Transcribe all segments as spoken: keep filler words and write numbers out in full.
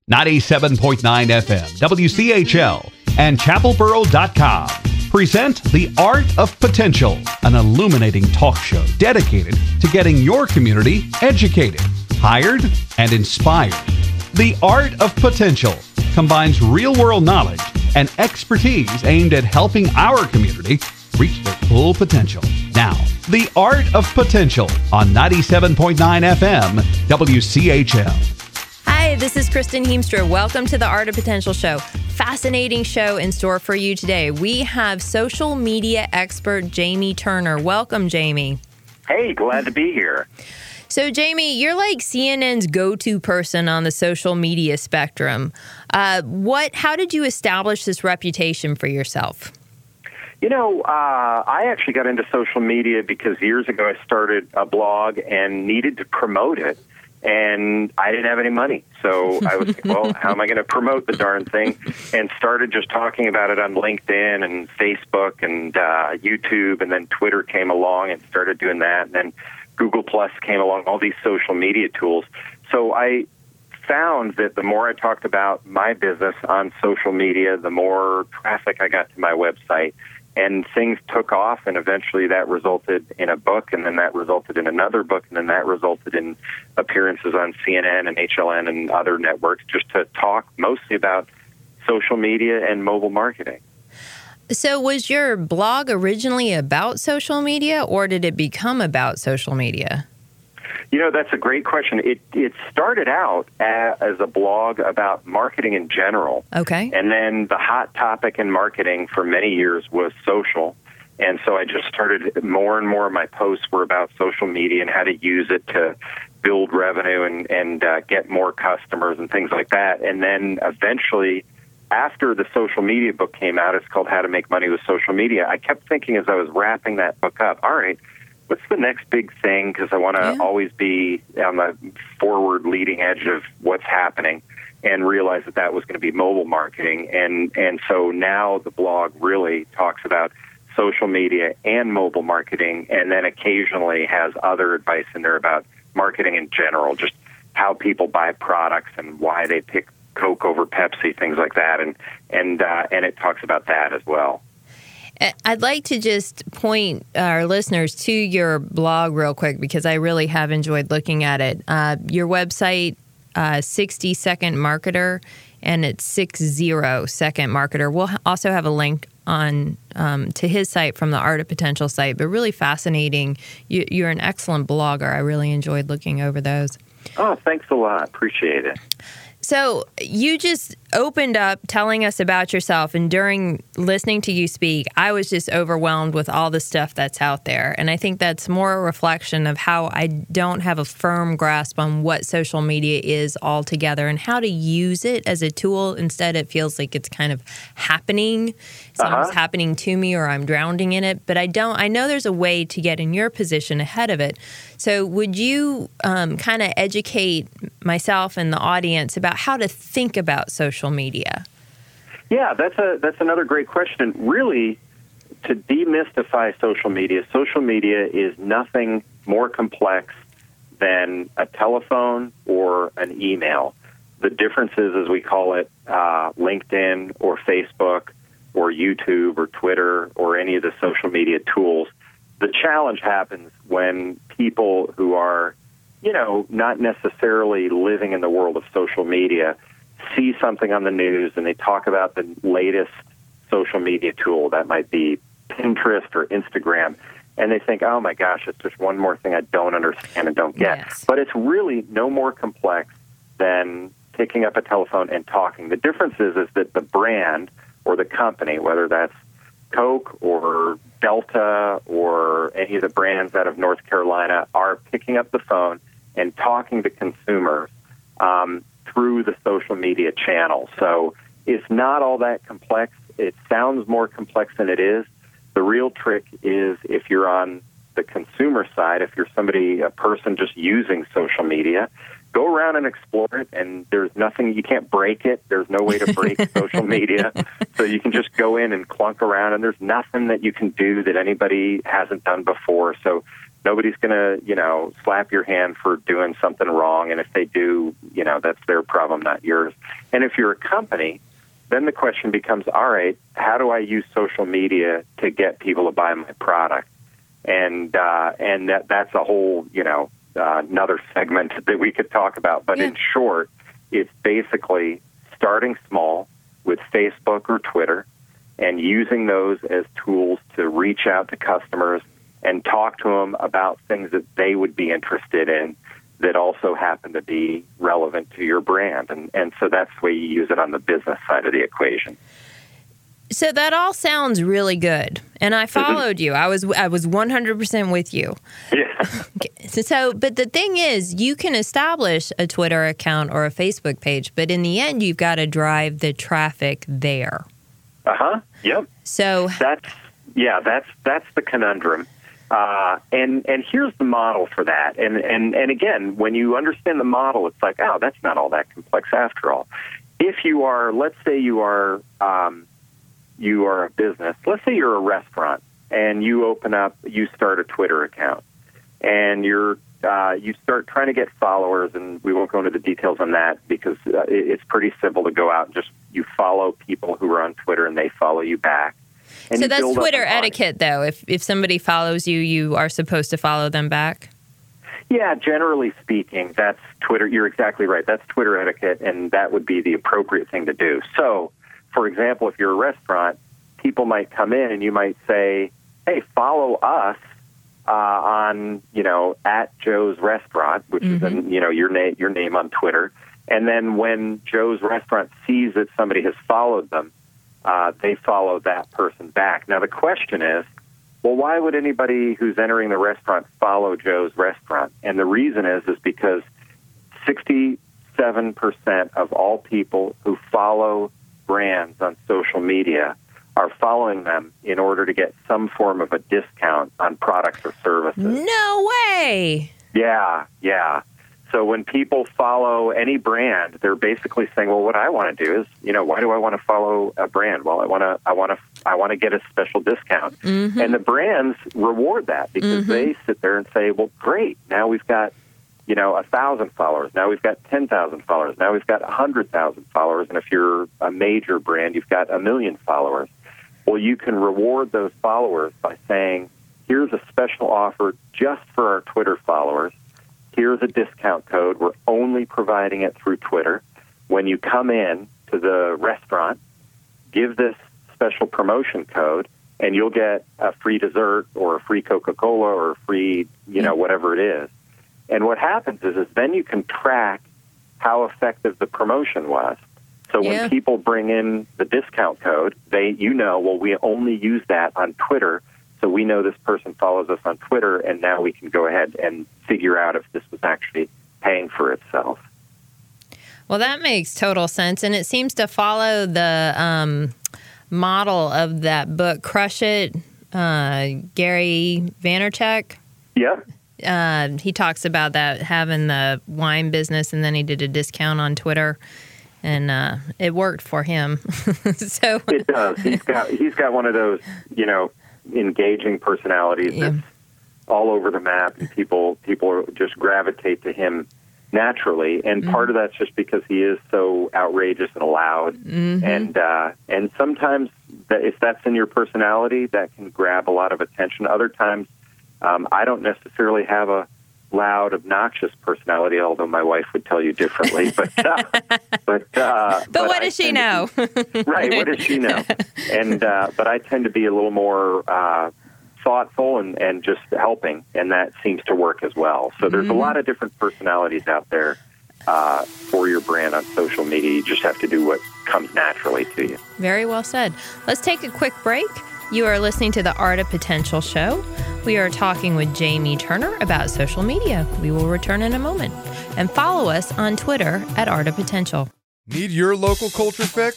ninety-seven point nine F M, W C H L, and chapel boro dot com present The Art of Potential, an illuminating talk show dedicated to getting your community educated, hired, and inspired. The Art of Potential combines real-world knowledge and expertise aimed at helping our community reach their full potential. Now, The Art of Potential on ninety-seven point nine F M, W C H L. Hi, this is Kristen Heemstra. Welcome to the Art of Potential show. Fascinating show in store for you today. We have social media expert Jamie Turner. Welcome, Jamie. Hey, glad to be here. So, Jamie, you're like C N N's go-to person on the social media spectrum. Uh, what? How did you establish this reputation for yourself? You know, uh, I actually got into social media because years ago I started a blog and needed to promote it, and I didn't have any money. So I was like, well, how am I going to promote the darn thing? And started just talking about it on LinkedIn and Facebook and uh, YouTube, and then Twitter came along and started doing that, and then Google Plus came along, all these social media tools. So I found that the more I talked about my business on social media, the more traffic I got to my website. And things took off, and eventually that resulted in a book, and then that resulted in another book, and then that resulted in appearances on C N N and H L N and other networks just to talk mostly about social media and mobile marketing. So was your blog originally about social media, or did it become about social media? You know, that's a great question. It it started out as a blog about marketing in general. Okay. And then the hot topic in marketing for many years was social. And so I just started, more and more of my posts were about social media and how to use it to build revenue and, and uh, get more customers and things like that. And then eventually, after the social media book came out, it's called How to Make Money with Social Media, I kept thinking as I was wrapping that book up, all right, what's the next big thing? Because I want to yeah. always be on the forward leading edge of what's happening, and realize that that was going to be mobile marketing. And, and so now the blog really talks about social media and mobile marketing, and then occasionally has other advice in there about marketing in general, just how people buy products and why they pick Coke over Pepsi, things like that. And, and, uh, and it talks about that as well. I'd like to just point our listeners to your blog real quick, because I really have enjoyed looking at it. Uh, your website, uh, sixty second marketer, and it's sixty second marketer. We'll also have a link on um, to his site from the Art of Potential site, but really fascinating. You, you're an excellent blogger. I really enjoyed looking over those. Oh, thanks a lot. Appreciate it. So you just opened up telling us about yourself, and during listening to you speak, I was just overwhelmed with all the stuff that's out there. And I think that's more a reflection of how I don't have a firm grasp on what social media is altogether and how to use it as a tool. Instead, it feels like it's kind of happening. Something's uh-huh. happening to me, or I'm drowning in it. But I don't. I know there's a way to get in your position ahead of it. So would you um, kind of educate myself and the audience about how to think about social media? Yeah, that's a that's another great question. Really, to demystify social media, social media is nothing more complex than a telephone or an email. The difference is, as we call it, uh, LinkedIn or Facebook or YouTube or Twitter or any of the social media tools. The challenge happens when people who are, you know, not necessarily living in the world of social media see something on the news and they talk about the latest social media tool. That might be Pinterest or Instagram. And they think, oh, my gosh, it's just one more thing I don't understand and don't get. Yes. But it's really no more complex than picking up a telephone and talking. The difference is, is that the brand or the company, whether that's Coke or Delta or any of the brands out of North Carolina, are picking up the phone and talking to consumers um, through the social media channel. So it's not all that complex. It sounds more complex than it is. The real trick is if you're on the consumer side, if you're somebody, a person just using social media, go around and explore it, and there's nothing, you can't break it. There's no way to break social media. So you can just go in and clunk around, and there's nothing that you can do that anybody hasn't done before. So Nobody's going to, you know, slap your hand for doing something wrong. And if they do, you know, that's their problem, not yours. And if you're a company, then the question becomes, all right, how do I use social media to get people to buy my product? And uh, and that that's a whole, you know, uh, another segment that we could talk about. But yeah. in short, it's basically starting small with Facebook or Twitter and using those as tools to reach out to customers and talk to them about things that they would be interested in that also happen to be relevant to your brand. And, and so that's the way you use it on the business side of the equation. So that all sounds really good. And I followed mm-hmm. you. I was I was one hundred percent with you. Yeah. So, but the thing is, you can establish a Twitter account or a Facebook page, but in the end, you've got to drive the traffic there. Uh-huh. Yep. So that's, yeah, that's, that's the conundrum. Uh, and, and here's the model for that. And, and, and again, when you understand the model, it's like, oh, that's not all that complex after all. If you are, let's say you are, um, you are a business, let's say you're a restaurant and you open up, you start a Twitter account and you're, uh, you start trying to get followers, and we won't go into the details on that because uh, it's pretty simple to go out and just, you follow people who are on Twitter and they follow you back. And so that's Twitter etiquette, though. If if somebody follows you, you are supposed to follow them back? Yeah, generally speaking, that's Twitter. You're exactly right. That's Twitter etiquette, and that would be the appropriate thing to do. So, for example, if you're a restaurant, people might come in and you might say, hey, follow us uh, on, you know, at Joe's Restaurant, which mm-hmm. is, a, you know, your, na- your name on Twitter. And then when Joe's Restaurant sees that somebody has followed them, Uh, they follow that person back. Now, the question is, well, why would anybody who's entering the restaurant follow Joe's Restaurant? And the reason is, is because sixty-seven percent of all people who follow brands on social media are following them in order to get some form of a discount on products or services. No way! Yeah, yeah. So when people follow any brand, they're basically saying, "Well, what I want to do is, you know, why do I want to follow a brand? Well, I want to, I want to, I want to get a special discount." Mm-hmm. And the brands reward that because mm-hmm. they sit there and say, "Well, great! Now we've got, you know, a thousand followers. Now we've got ten thousand followers. Now we've got a hundred thousand followers. And if you're a major brand, you've got a million followers. Well, you can reward those followers by saying, "Here's a special offer just for our Twitter followers. Here's a discount code. We're only providing it through Twitter. When you come in to the restaurant, give this special promotion code, and you'll get a free dessert or a free Coca-Cola or a free, you know, whatever it is." And what happens is, is then you can track how effective the promotion was. So when yeah. people bring in the discount code, they, you know, well, we only use that on Twitter. So we know this person follows us on Twitter, and now we can go ahead and figure out if this was actually paying for itself. Well, that makes total sense, and it seems to follow the um, model of that book, Crush It, uh, Gary Vaynerchuk. Yeah. Uh, he talks about that, having the wine business, and then he did a discount on Twitter, and uh, it worked for him. So it does. He's got he's got one of those, you know, engaging personalities yeah. that's all over the map, and people people just gravitate to him naturally. And mm-hmm. part of that's just because he is so outrageous and loud. Mm-hmm. And uh, and sometimes that if that's in your personality, that can grab a lot of attention. Other times, um, I don't necessarily have a loud, obnoxious personality, although my wife would tell you differently. But uh, but uh, but, but what does she know? Be, right? What does she know? And uh, but I tend to be a little more uh, thoughtful and, and just helping, and that seems to work as well. So there's mm-hmm. a lot of different personalities out there uh, for your brand on social media. You just have to do what comes naturally to you. Very well said. Let's take a quick break. You are listening to the Art of Potential show. We are talking with Jamie Turner about social media. We will return in a moment. And follow us on Twitter at Art of Potential. Need your local culture fix?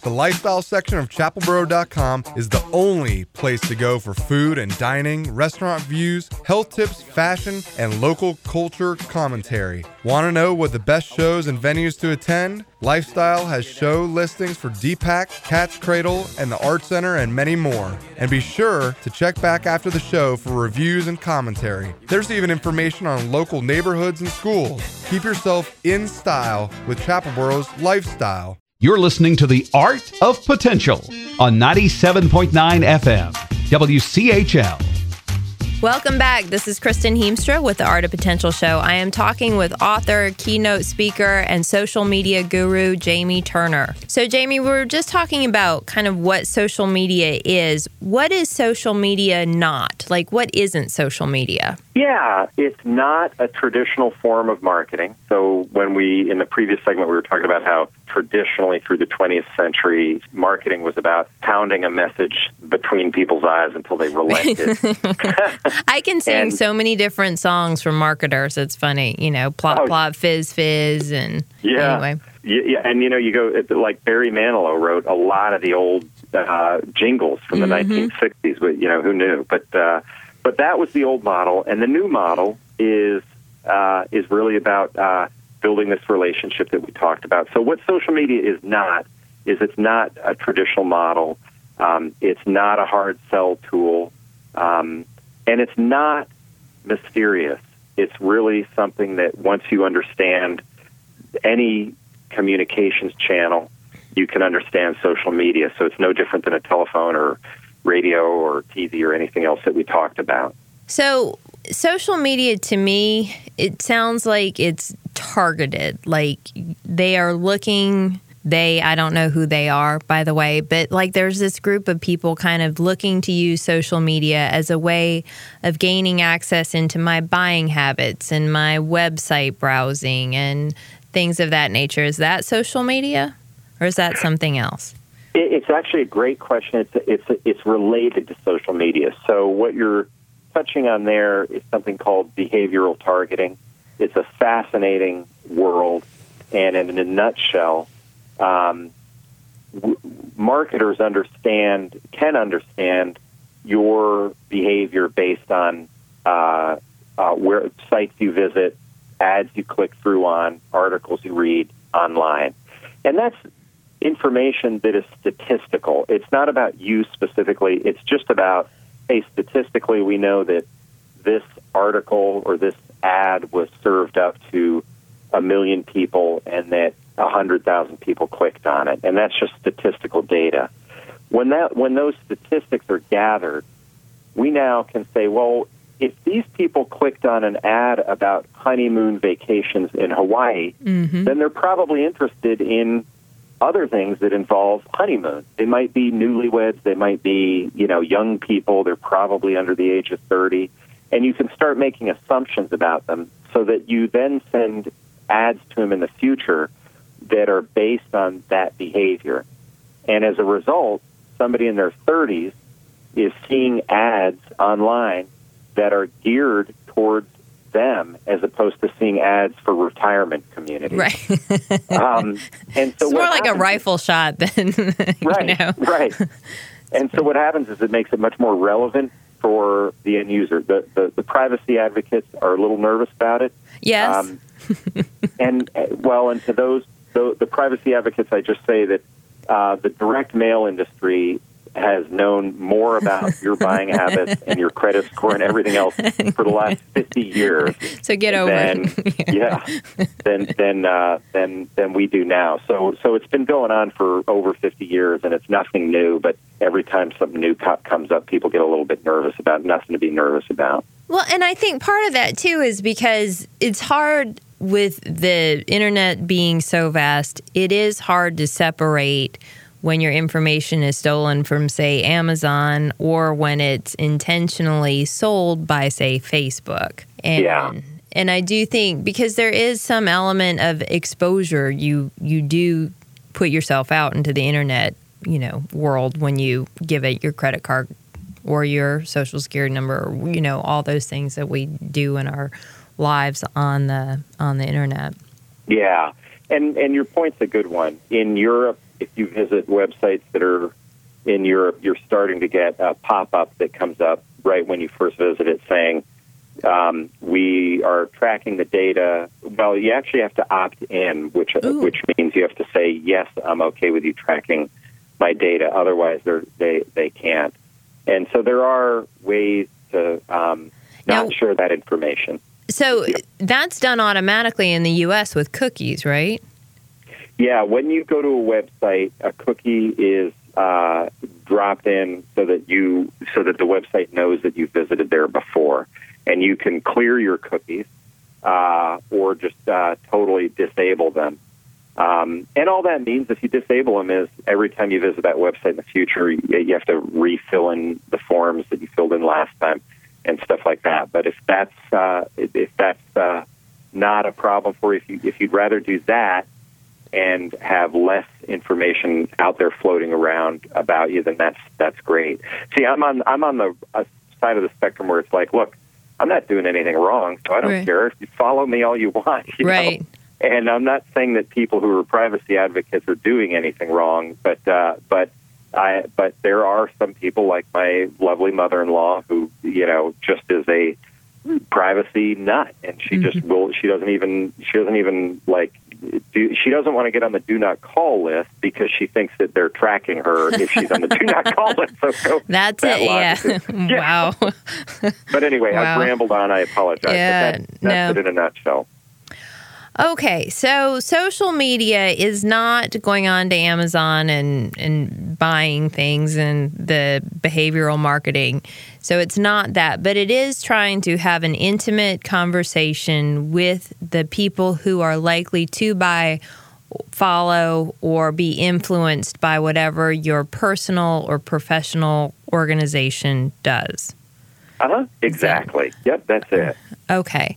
The lifestyle section of chapel boro dot com is the only place to go for food and dining, restaurant views, health tips, fashion, and local culture commentary. Want to know what the best shows and venues to attend? Lifestyle has show listings for D PAC, Cat's Cradle, and the Art Center, and many more. And be sure to check back after the show for reviews and commentary. There's even information on local neighborhoods and schools. Keep yourself in style with Chapel Boro's Lifestyle. You're listening to The Art of Potential on ninety-seven point nine F M, W C H L. Welcome back. This is Kristen Heemstra with the Art of Potential Show. I am talking with author, keynote speaker, and social media guru, Jamie Turner. So, Jamie, we were just talking about kind of what social media is. What is social media not? Like, what isn't social media? Yeah, it's not a traditional form of marketing. So when we, in the previous segment, we were talking about how traditionally through the twentieth century, marketing was about pounding a message between people's eyes until they relented. I can sing and, so many different songs from marketers. It's funny, you know, plop, oh, plop, fizz, fizz, and yeah, anyway. Yeah, and, you know, you go, like Barry Manilow wrote a lot of the old uh, jingles from the mm-hmm. nineteen sixties, but, you know, who knew? But, uh, But that was the old model, and the new model is uh, is really about uh, building this relationship that we talked about. So what social media is not is it's not a traditional model. Um, it's not a hard sell tool, um, and it's not mysterious. It's really something that once you understand any communications channel, you can understand social media. So it's no different than a telephone or radio or T V or anything else that we talked about. So social media, to me, it sounds like it's targeted. Like they are looking, they, I don't know who they are, by the way, but like there's this group of people kind of looking to use social media as a way of gaining access into my buying habits and my website browsing and things of that nature. Is that social media or is that something else? It's actually a great question. It's it's it's related to social media. So what you're touching on there is something called behavioral targeting. It's a fascinating world, and in a nutshell, um, w- marketers understand can understand your behavior based on uh, uh, where sites you visit, ads you click through on, articles you read online, and that's information that is statistical. It's not about you specifically. It's just about, hey, statistically, we know that this article or this ad was served up to a million people and that one hundred thousand people clicked on it. And that's just statistical data. When that when those statistics are gathered, we now can say, well, if these people clicked on an ad about honeymoon vacations in Hawaii, mm-hmm. then they're probably interested in other things that involve honeymoon. They might be newlyweds. They might be, you know, young people. They're probably under the age of thirty. And you can start making assumptions about them so that you then send ads to them in the future that are based on that behavior. And as a result, somebody in their thirties is seeing ads online that are geared towards them as opposed to seeing ads for retirement communities. Right. um, and so it's more like a rifle shot than, right, you know. Right. And so what happens is it makes it much more relevant for the end user. The, the, the privacy advocates are a little nervous about it. Yes. Um, and, well, and to those, the, the privacy advocates, I just say that uh, the direct mail industry has known more about your buying habits and your credit score and everything else for the last fifty years. So get over than, it. yeah. yeah, than than uh, than than we do now. So so it's been going on for over fifty years, and it's nothing new. But every time something new co- comes up, people get a little bit nervous about. Nothing to be nervous about. Well, and I think part of that too is because it's hard with the internet being so vast. It is hard to separate when your information is stolen from, say, Amazon, or when it's intentionally sold by, say, Facebook. And, yeah. And I do think, because there is some element of exposure, you you do put yourself out into the internet, you know, world when you give it your credit card or your social security number, or, you know, all those things that we do in our lives on the on the internet. Yeah. And and your point's a good one. In Europe, if you visit websites that are in Europe, you're starting to get a pop-up that comes up right when you first visit it saying, um, we are tracking the data. Well, you actually have to opt in, which Ooh. which means you have to say, yes, I'm okay with you tracking my data. Otherwise, they're, they they can't. And so there are ways to um, not Now, share that information. So that's done automatically in the U S with cookies, right? Yeah, when you go to a website, a cookie is uh, dropped in so that you so that the website knows that you visited there before, and you can clear your cookies uh, or just uh, totally disable them. Um, and all that means, if you disable them, is every time you visit that website in the future, you, you have to refill in the forms that you filled in last time and stuff like that. But if that's uh, if that's uh, not a problem for you, if, you, if you'd rather do that and have less information out there floating around about you, then that's that's great. See, I'm on I'm on the uh, side of the spectrum where it's like, look, I'm not doing anything wrong, so I don't right. care. You follow me all you want, you right? know? And I'm not saying that people who are privacy advocates are doing anything wrong, but uh, but I but there are some people like my lovely mother-in-law who, you know, just is a privacy nut, and she mm-hmm. just will. She doesn't even. She doesn't even like. Do, she doesn't want to get on the do not call list because she thinks that they're tracking her if she's on the do not call list. So go, that's that it. Yeah. yeah. Wow. But anyway, wow. I've rambled on. I apologize. Yeah, but that, that's no. it in a nutshell. Okay, so social media is not going on to Amazon and, and buying things and the behavioral marketing. So it's not that, but it is trying to have an intimate conversation with the people who are likely to buy, follow, or be influenced by whatever your personal or professional organization does. Uh-huh, exactly. Yep, that's it. Okay,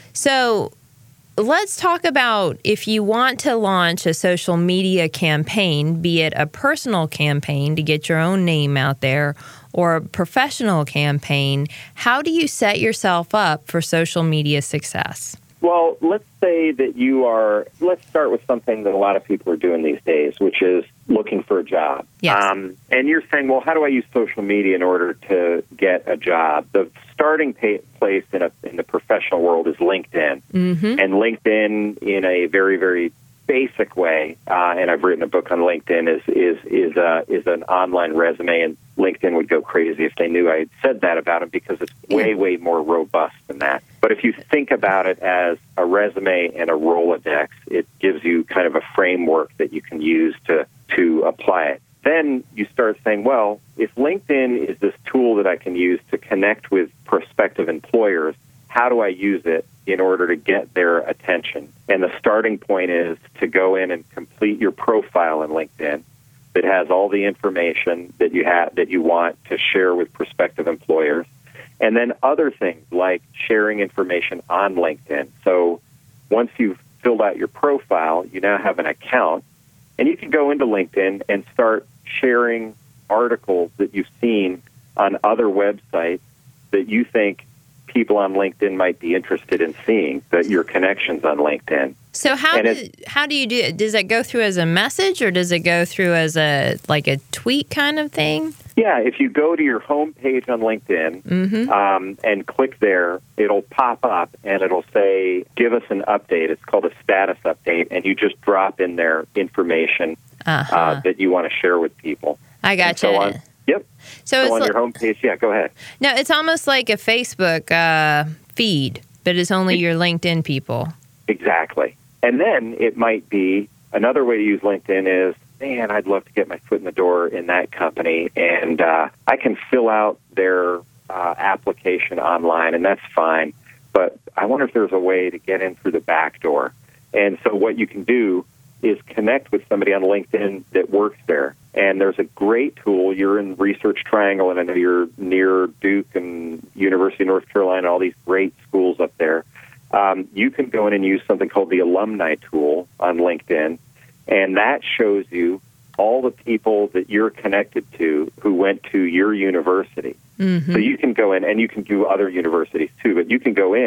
so let's talk about if you want to launch a social media campaign, be it a personal campaign to get your own name out there or a professional campaign, how do you set yourself up for social media success? Well, let's say that you are, let's start with something that a lot of people are doing these days, which is looking for a job. Yes. Um, and you're saying, well, how do I use social media in order to get a job? The starting pay- place in, a, in the professional world is LinkedIn. Mm-hmm. And LinkedIn, in a very, very basic way, uh, and I've written a book on LinkedIn, is is is uh, is an online resume, and LinkedIn would go crazy if they knew I had said that about it because it's way, way more robust than that. But if you think about it as a resume and a Rolodex, it gives you kind of a framework that you can use to, to apply it. Then you start saying, well, if LinkedIn is this tool that I can use to connect with prospective employers, how do I use it in order to get their attention? And the starting point is to go in and complete your profile in LinkedIn that has all the information that you have that you want to share with prospective employers. And then other things like sharing information on LinkedIn. So once you've filled out your profile, you now have an account, and you can go into LinkedIn and start sharing articles that you've seen on other websites that you think people on LinkedIn might be interested in seeing, that your connections on LinkedIn. So how do, how do you do it? Does it go through as a message, or does it go through as a like a tweet kind of thing? Yeah, if you go to your home page on LinkedIn mm-hmm. um, and click there, it'll pop up and it'll say, give us an update. It's called a status update, and you just drop in their information uh-huh. uh, that you want to share with people. I got and so you. on, yep. So, so it's on like, your home page, yeah, go ahead. No, it's almost like a Facebook uh, feed, but it's only your LinkedIn people. Exactly. And then it might be, another way to use LinkedIn is, man, I'd love to get my foot in the door in that company, and uh, I can fill out their uh, application online, and that's fine. But I wonder if there's a way to get in through the back door. And so what you can do is connect with somebody on LinkedIn that works there. And there's a great tool. You're in Research Triangle, and I know you're near Duke and University of North Carolina, all these great schools up there. Um, you can go in and use something called the Alumni Tool on LinkedIn, and that shows you all the people that you're connected to who went to your university. Mm-hmm. So you can go in, and you can do other universities too, but you can go in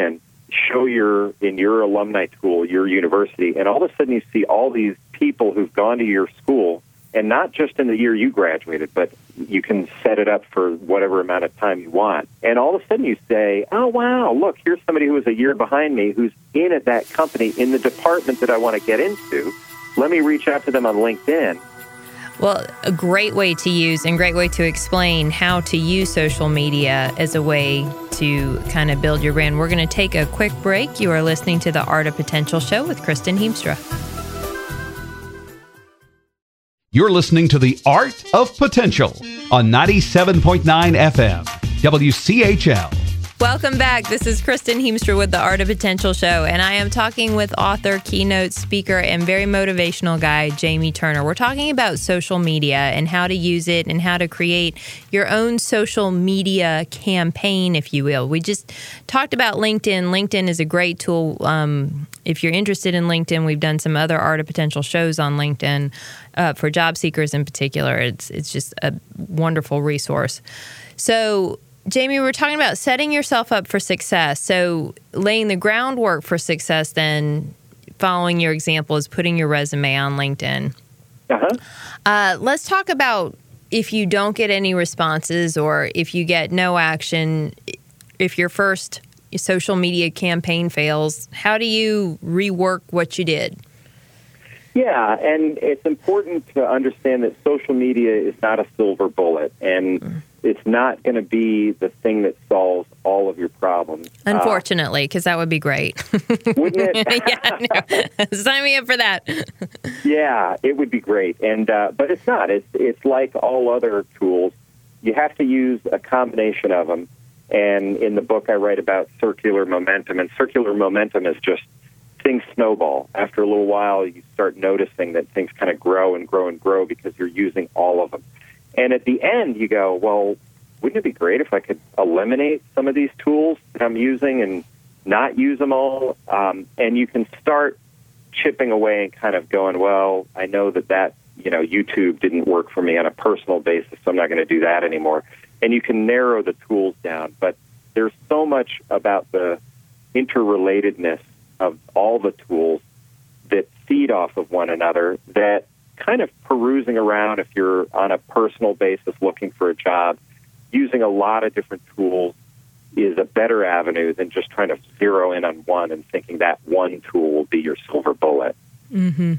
show your, in your alumni tool, your university, and all of a sudden you see all these people who've gone to your school, and not just in the year you graduated, but you can set it up for whatever amount of time you want. And all of a sudden you say, oh, wow, look, here's somebody who was a year behind me who's in at that company in the department that I want to get into. Let me reach out to them on LinkedIn. Well, a great way to use and great way to explain how to use social media as a way to kind of build your brand. We're going to take a quick break. You are listening to the Art of Potential Show with Kristen Heemstra. You're listening to the Art of Potential on ninety-seven point nine F M, W C H L. Welcome back. This is Kristen Heemstra with the Art of Potential Show, and I am talking with author, keynote speaker, and very motivational guy, Jamie Turner. We're talking about social media and how to use it and how to create your own social media campaign, if you will. We just talked about LinkedIn. LinkedIn is a great tool. Um, if you're interested in LinkedIn, we've done some other Art of Potential shows on LinkedIn uh, for job seekers in particular. It's, it's just a wonderful resource. So, Jamie, we're talking about setting yourself up for success. So laying the groundwork for success, then following your example is putting your resume on LinkedIn. Uh-huh. Uh, let's talk about if you don't get any responses or if you get no action, if your first social media campaign fails, how do you rework what you did? Yeah, and it's important to understand that social media is not a silver bullet, and mm. it's not going to be the thing that solves all of your problems. Unfortunately, because uh, that would be great. Wouldn't it? Yeah, no. Sign me up for that. Yeah, it would be great, and uh, but it's not. It's it's like all other tools. You have to use a combination of them. And in the book, I write about circular momentum, and circular momentum is just things snowball. After a little while, you start noticing that things kind of grow and grow and grow because you're using all of them. And at the end, you go, well, wouldn't it be great if I could eliminate some of these tools that I'm using and not use them all? Um, and you can start chipping away and kind of going, well, I know that that, you know, YouTube didn't work for me on a personal basis, so I'm not going to do that anymore. And you can narrow the tools down. But there's so much about the interrelatedness of all the tools that feed off of one another that kind of perusing around, if you're on a personal basis looking for a job, using a lot of different tools is a better avenue than just trying to zero in on one and thinking that one tool will be your silver bullet. Mm-hmm.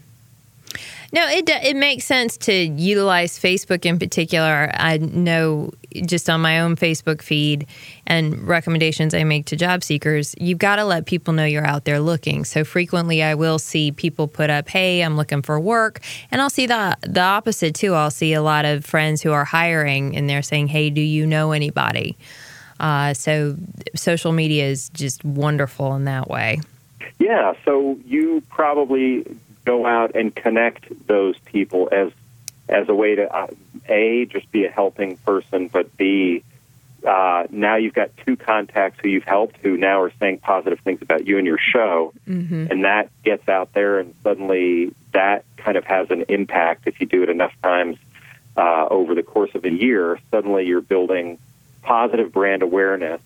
No, it it makes sense to utilize Facebook in particular. I know just on my own Facebook feed and recommendations I make to job seekers, you've got to let people know you're out there looking. So frequently I will see people put up, hey, I'm looking for work. And I'll see the, the opposite too. I'll see a lot of friends who are hiring and they're saying, hey, do you know anybody? Uh, so social media is just wonderful in that way. Yeah, so you probably go out and connect those people as as a way to, uh, A, just be a helping person, but B, uh, now you've got two contacts who you've helped who now are saying positive things about you and your show, mm-hmm. and that gets out there, and suddenly that kind of has an impact if you do it enough times uh, over the course of a year. Suddenly you're building positive brand awareness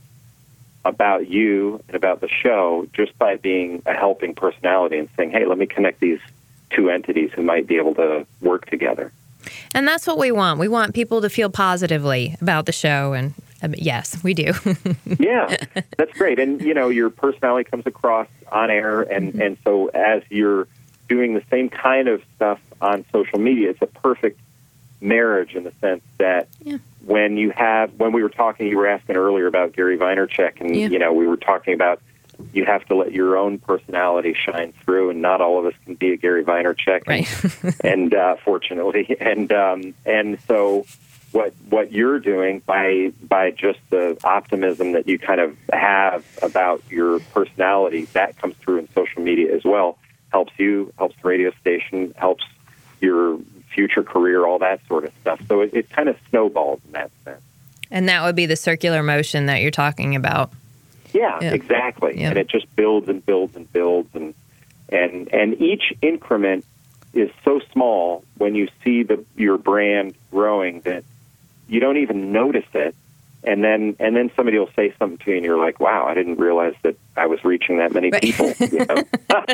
about you and about the show just by being a helping personality and saying, hey, let me connect these two entities who might be able to work together. And that's what we want. We want people to feel positively about the show. And uh, yes, we do. Yeah, that's great. And, you know, your personality comes across on air. And, mm-hmm. and so as you're doing the same kind of stuff on social media, it's a perfect marriage in the sense that yeah. when you have, when we were talking, you were asking earlier about Gary Vaynerchuk, and, yeah. you know, we were talking about you have to let your own personality shine through, and not all of us can be a Gary Vaynerchuk, right. and, and uh, fortunately, and um, and so what what you're doing by by just the optimism that you kind of have about your personality, that comes through in social media as well. Helps you, helps the radio station, helps your future career, all that sort of stuff. So it, it kind of snowballs in that sense. And that would be the circular motion that you're talking about. Yeah, yeah. exactly. Yeah. And it just builds and builds and builds. And, and and each increment is so small when you see the your brand growing that you don't even notice it And then and then somebody will say something to you, and you're like, wow, I didn't realize that I was reaching that many right. people. You know?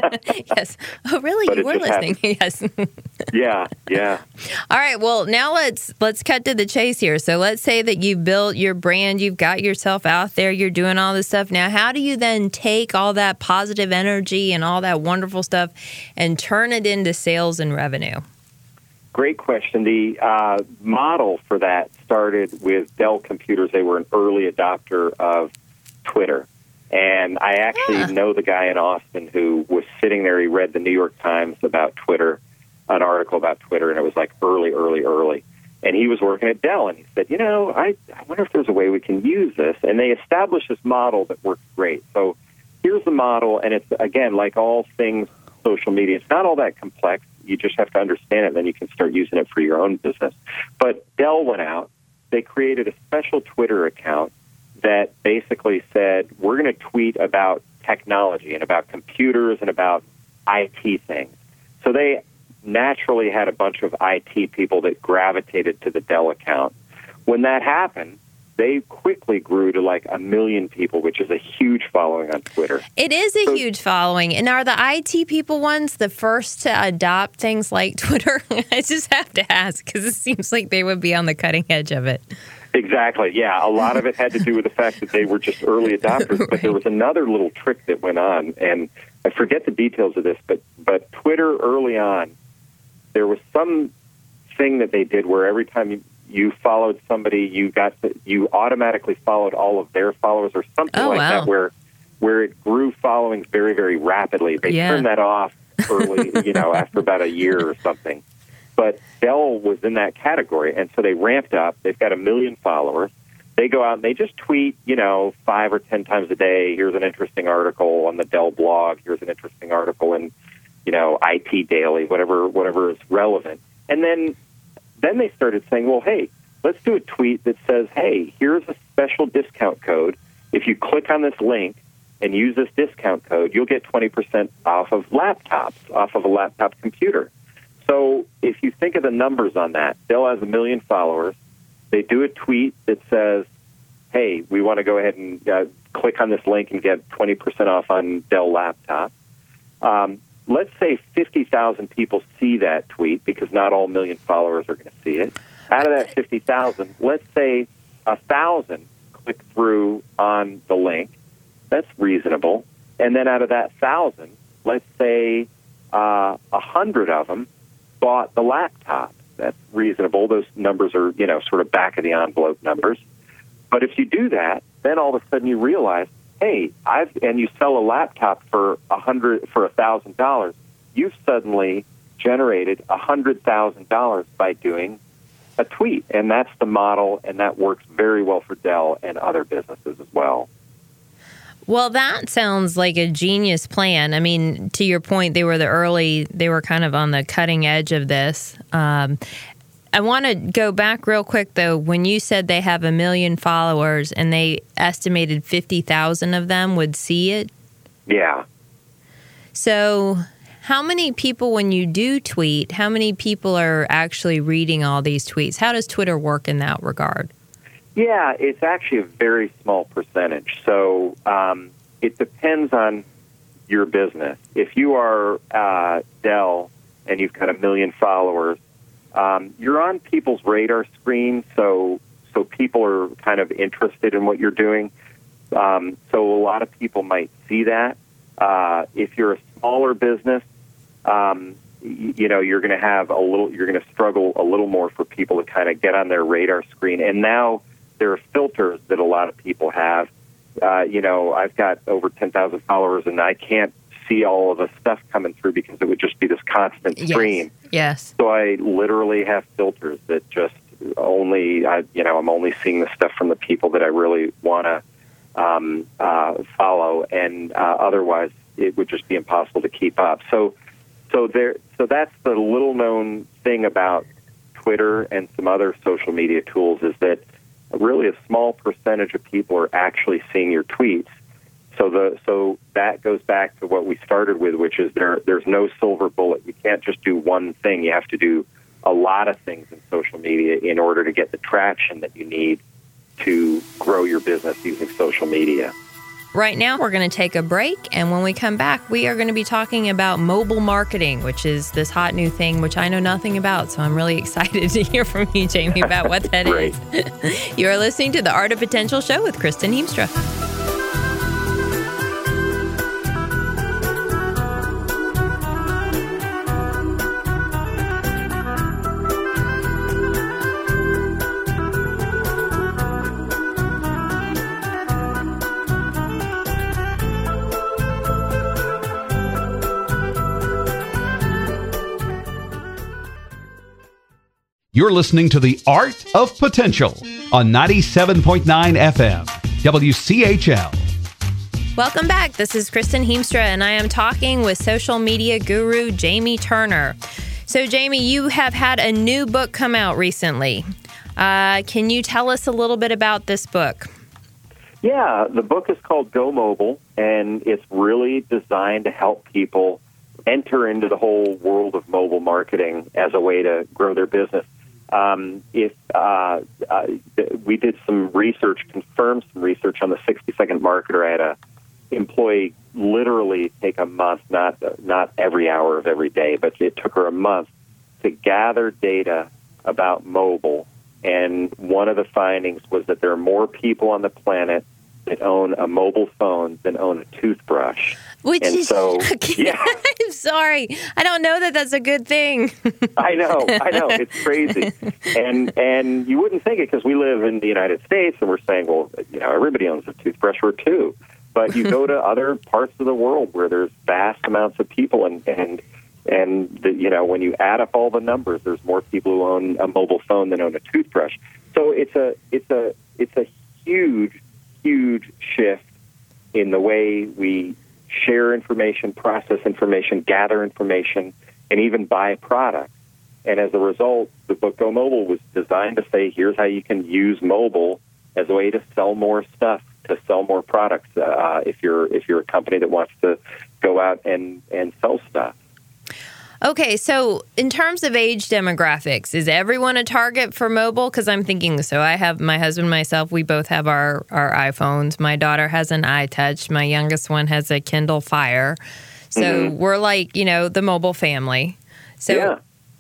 Yes. Oh, really? But you were listening. Yes. Yeah, yeah. All right. Well, now let's let's cut to the chase here. So let's say that you built your brand, you've got yourself out there, you're doing all this stuff. Now, how do you then take all that positive energy and all that wonderful stuff and turn it into sales and revenue? Great question. The uh, model for that started with Dell Computers. They were an early adopter of Twitter. And I actually yeah. know the guy in Austin who was sitting there. He read the New York Times about Twitter, an article about Twitter, and it was like early, early, early. And he was working at Dell, and he said, you know, I, I wonder if there's a way we can use this. And they established this model that works great. So here's the model, and it's, again, like all things social media, it's not all that complex. You just have to understand it, and then you can start using it for your own business. But Dell went out. They created a special Twitter account that basically said, we're going to tweet about technology and about computers and about I T things. So they naturally had a bunch of I T people that gravitated to the Dell account. When that happened, they quickly grew to like a million people, which is a huge following on Twitter. It is a so, huge following. And are the I T people ones the first to adopt things like Twitter? I just have to ask because it seems like they would be on the cutting edge of it. Exactly, yeah. A lot of it had to do with the fact that they were just early adopters, right. But there was another little trick that went on, and I forget the details of this, but, but Twitter early on, there was some thing that they did where every time you, you followed somebody, you got to, you automatically followed all of their followers or something oh, like wow. that, where where it grew followings very, very rapidly. They yeah. turned that off early, you know, after about a year or something. But Dell was in that category, and so they ramped up. They've got a million followers. They go out and they just tweet, you know, five or ten times a day. Here's an interesting article on the Dell blog. Here's an interesting article in, you know, I T Daily, whatever, whatever is relevant. And then, then they started saying, well, hey, let's do a tweet that says, hey, here's a special discount code. If you click on this link and use this discount code, you'll get twenty percent off of laptops, off of a laptop computer. So if you think of the numbers on that, Dell has a million followers. They do a tweet that says, hey, we want to go ahead and uh, click on this link and get twenty percent off on Dell laptops. Um, let's say fifty thousand people see that tweet because not all million followers are going to see it. Out of that fifty thousand, let's say one thousand click through on the link. That's reasonable. And then out of that one thousand, let's say uh, one hundred of them bought the laptop. That's reasonable. Those numbers are, you know, sort of back of the envelope numbers. But if you do that, then all of a sudden you realize, hey, I've and you sell a laptop for a hundred for a thousand dollars. You've suddenly generated a hundred thousand dollars by doing a tweet, and that's the model, and that works very well for Dell and other businesses as well. Well, that sounds like a genius plan. I mean, to your point, they were the early, they were kind of on the cutting edge of this. Um, I want to go back real quick, though. When you said they have a million followers and they estimated fifty thousand of them would see it. Yeah. So how many people, when you do tweet, how many people are actually reading all these tweets? How does Twitter work in that regard? Yeah, it's actually a very small percentage. So um, it depends on your business. If you are uh, Dell and you've got a million followers, um, you're on people's radar screen, so so people are kind of interested in what you're doing. Um, so a lot of people might see that. Uh, if you're a smaller business, um, you, you know, you're going to have a little, you're going to struggle a little more for people to kind of get on their radar screen. And now there are filters that a lot of people have. Uh, you know, I've got over ten thousand followers, and I can't see all of the stuff coming through because it would just be this constant stream. Yes. yes. So I literally have filters that just only, I, you know, I'm only seeing the stuff from the people that I really want to um, uh, follow, and uh, otherwise it would just be impossible to keep up. So, so there, so that's the little-known thing about Twitter and some other social media tools is that really a small percentage of people are actually seeing your tweets. So the so that goes back to what we started with, which is there there's no silver bullet. You can't just do one thing. You have to do a lot of things in social media in order to get the traction that you need to grow your business using social media. Right now, we're going to take a break, and when we come back, we are going to be talking about mobile marketing, which is this hot new thing, which I know nothing about, so I'm really excited to hear from you, Jamie, about what that is. You are listening to the Art of Potential Show with Kristen Heemstra. You're listening to The Art of Potential on ninety-seven point nine F M, W C H L. Welcome back. This is Kristen Heemstra, and I am talking with social media guru Jamie Turner. So, Jamie, you have had a new book come out recently. Uh, can you tell us a little bit about this book? Yeah, the book is called Go Mobile, and it's really designed to help people enter into the whole world of mobile marketing as a way to grow their business. Um, if uh, uh, we did some research, confirmed some research on the sixty second Marketer, I had a employee literally take a month, not not every hour of every day, but it took her a month to gather data about mobile. And one of the findings was that there are more people on the planet that own a mobile phone than own a toothbrush. Which and is, so, yeah. I'm sorry. I don't know that that's a good thing. I know, I know. It's crazy. And and you wouldn't think it because we live in the United States and we're saying, well, you know, everybody owns a toothbrush or two. But you go to other parts of the world where there's vast amounts of people and, and, and the, you know, when you add up all the numbers, there's more people who own a mobile phone than own a toothbrush. So it's a it's a it's a huge, huge shift in the way we share information, process information, gather information, and even buy products. And as a result, the book Go Mobile was designed to say, here's how you can use mobile as a way to sell more stuff, to sell more products. Uh, if you're if you're a company that wants to go out and, and sell stuff. Okay, so in terms of age demographics, is everyone a target for mobile? Because I'm thinking, so I have my husband, myself, we both have our, our iPhones. My daughter has an iTouch. My youngest one has a Kindle Fire. So mm-hmm. we're like, you know, the mobile family. So Yeah,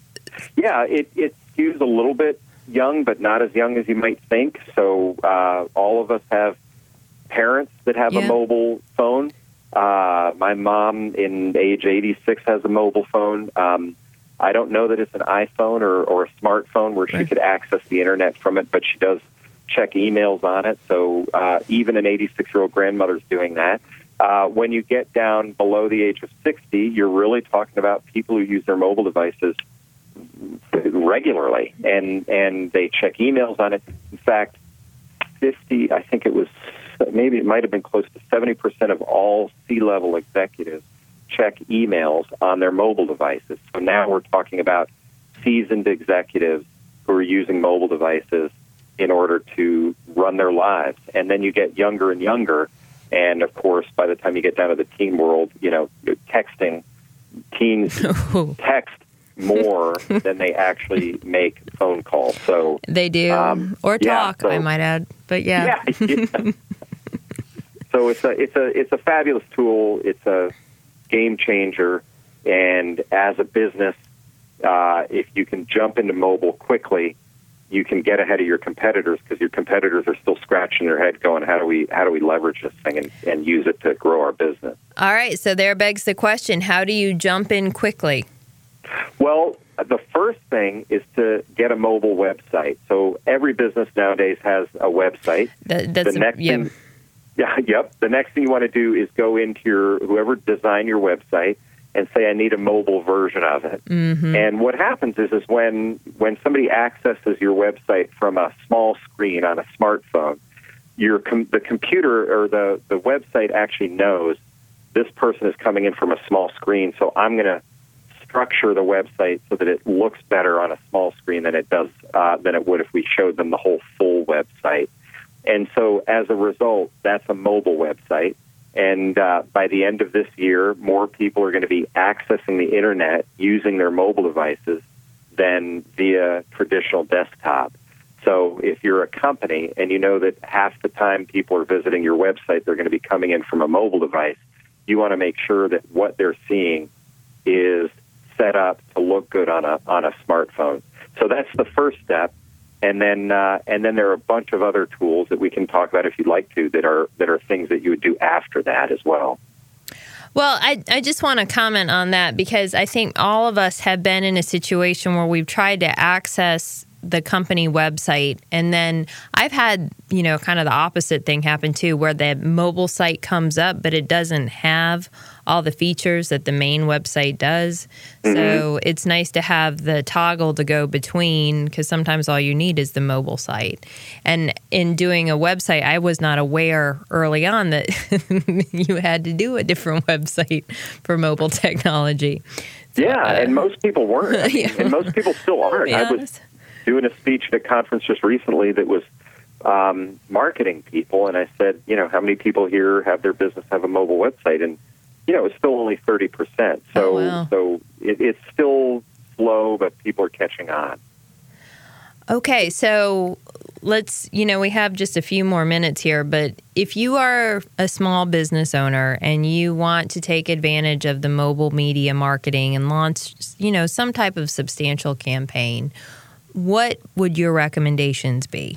yeah it, it skews a little bit young, but not as young as you might think. So uh, all of us have parents that have yeah. a mobile phone. Uh, my mom, in age eighty-six, has a mobile phone. Um, I don't know that it's an iPhone or, or a smartphone where right. she could access the internet from it, but she does check emails on it. So uh, even an eighty-six-year-old grandmother's doing that. Uh, when you get down below the age of sixty, you're really talking about people who use their mobile devices regularly, and and they check emails on it. In fact, fifty, I think it was. Maybe it might have been close to seventy percent of all C-level executives check emails on their mobile devices. So now we're talking about seasoned executives who are using mobile devices in order to run their lives. And then you get younger and younger. And, of course, by the time you get down to the teen world, you know, texting, teens text more than they actually make phone calls. So they do. Um, or talk, yeah, so, I might add. But, yeah. yeah, yeah. So it's a it's a it's a fabulous tool. It's a game changer, and as a business, uh, if you can jump into mobile quickly, you can get ahead of your competitors because your competitors are still scratching their head, going, "How do we how do we leverage this thing and, and use it to grow our business?" All right. So there begs the question: how do you jump in quickly? Well, the first thing is to get a mobile website. So every business nowadays has a website. That, that's the next a, yeah. thing. Yeah, yep. The next thing you want to do is go into your whoever designed your website and say, I need a mobile version of it. Mm-hmm. And what happens is, is when when somebody accesses your website from a small screen on a smartphone, your com- the computer or the, the website actually knows this person is coming in from a small screen, so I'm going to structure the website so that it looks better on a small screen than it does uh, than it would if we showed them the whole full website. And so as a result, that's a mobile website. And uh, by the end of this year, more people are going to be accessing the internet using their mobile devices than via traditional desktop. So if you're a company and you know that half the time people are visiting your website, they're going to be coming in from a mobile device, you want to make sure that what they're seeing is set up to look good on a on a smartphone. So that's the first step. And then uh, and then there are a bunch of other tools that we can talk about if you'd like to that are that are things that you would do after that as well. Well, I, I just want to comment on that because I think all of us have been in a situation where we've tried to access the company website. And then I've had, you know, kind of the opposite thing happen too, where the mobile site comes up, but it doesn't have all the features that the main website does. Mm-hmm. So it's nice to have the toggle to go between, because sometimes all you need is the mobile site. And in doing a website, I was not aware early on that you had to do a different website for mobile technology. So, yeah, uh, and most people weren't. I mean, yeah. And most people still aren't. I was doing a speech at a conference just recently that was um, marketing people, and I said, you know, how many people here have their business have a mobile website? And, you know, it's still only thirty percent. So, oh, wow. so it, it's still slow, but people are catching on. Okay, so let's, you know, we have just a few more minutes here, but if you are a small business owner and you want to take advantage of the mobile media marketing and launch, you know, some type of substantial campaign, what would your recommendations be?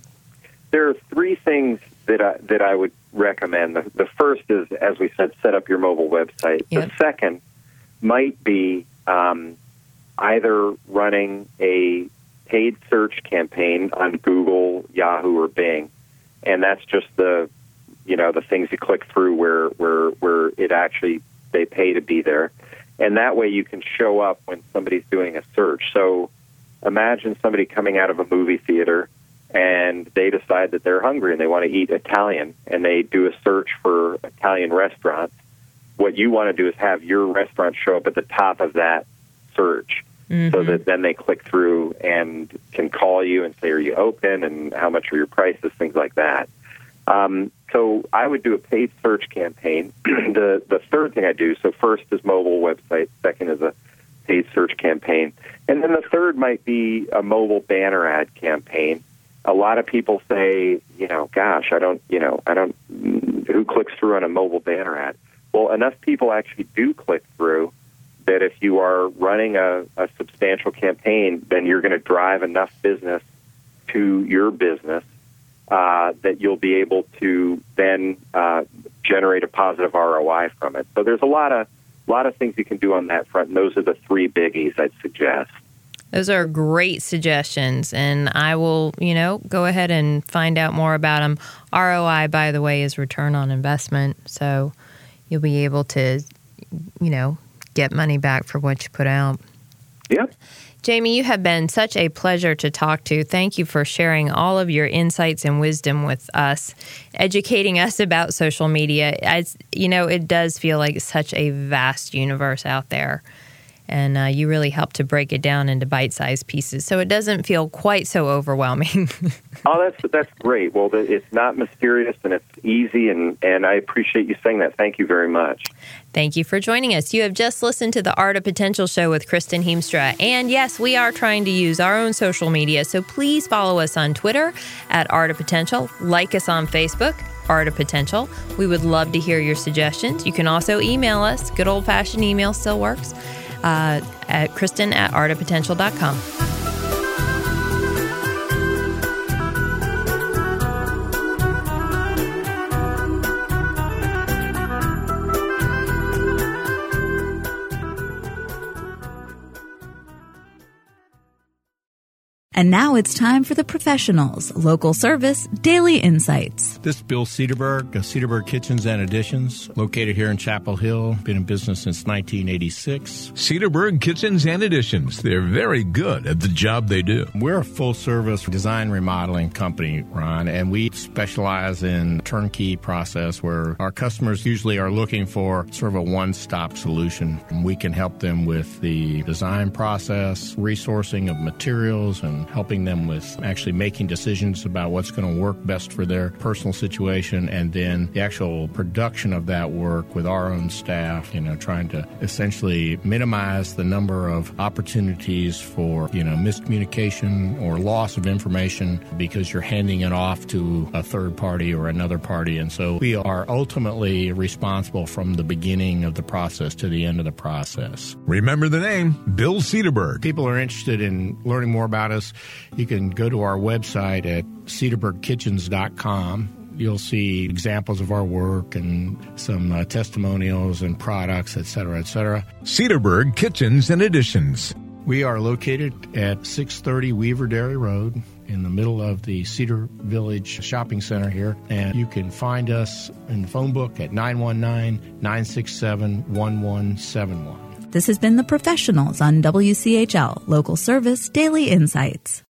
There are three things that I, that I would recommend. The, the first is, as we said, set up your mobile website. Yep. The second might be um, either running a paid search campaign on Google, Yahoo, or Bing, and that's just the, you know, the things you click through where where where it actually they pay to be there, and that way you can show up when somebody's doing a search. So imagine somebody coming out of a movie theater and they decide that they're hungry and they want to eat Italian, and they do a search for Italian restaurants. What you want to do is have your restaurant show up at the top of that search, mm-hmm. so that then they click through and can call you and say, are you open, and how much are your prices, things like that. Um, so I would do a paid search campaign. the the third thing I do, so first is mobile website, second is a paid search campaign. And then the third might be a mobile banner ad campaign. A lot of people say, you know, gosh, I don't, you know, I don't, who clicks through on a mobile banner ad? Well, enough people actually do click through that if you are running a, a substantial campaign, then you're going to drive enough business to your business uh, that you'll be able to then uh, generate a positive R O I from it. So there's a lot of A lot of things you can do on that front, and those are the three biggies I'd suggest. Those are great suggestions, and I will, you know, go ahead and find out more about them. R O I, by the way, is return on investment, so you'll be able to, you know, get money back for what you put out. Yep. Jamie, you have been such a pleasure to talk to. Thank you for sharing all of your insights and wisdom with us, educating us about social media. As you know, it does feel like such a vast universe out there, and uh, you really help to break it down into bite-sized pieces, so it doesn't feel quite so overwhelming. Oh, that's that's great. Well, it's not mysterious, and it's easy, and, and I appreciate you saying that. Thank you very much. Thank you for joining us. You have just listened to the Art of Potential show with Kristen Heemstra. And yes, we are trying to use our own social media, so please follow us on Twitter at Art of Potential. Like us on Facebook, Art of Potential. We would love to hear your suggestions. You can also email us. Good old-fashioned email still works. Uh, at Kristen at art of potential dot com. And now it's time for the professionals. Local service, daily insights. This is Bill Cedarberg, of Cedarberg Kitchens and Additions, located here in Chapel Hill. Been in business since nineteen eighty-six. Cedarberg Kitchens and Additions. They're very good at the job they do. We're a full-service design remodeling company, Ron, and we specialize in turnkey process where our customers usually are looking for sort of a one-stop solution. We can help them with the design process, resourcing of materials, and and helping them with actually making decisions about what's going to work best for their personal situation, and then the actual production of that work with our own staff, you know, trying to essentially minimize the number of opportunities for, you know, miscommunication or loss of information because you're handing it off to a third party or another party. And so we are ultimately responsible from the beginning of the process to the end of the process. Remember the name, Bill Cedarburg. People are interested in learning more about us. You can go to our website at cedarburg kitchens dot com. You'll see examples of our work and some uh, testimonials and products, et cetera, et cetera. Cedarburg Kitchens and Additions. We are located at six thirty Weaver Dairy Road in the middle of the Cedar Village Shopping Center here. And you can find us in the phone book at nine one nine, nine six seven, one one seven one. This has been The Professionals on W C H L, Local Service Daily Insights.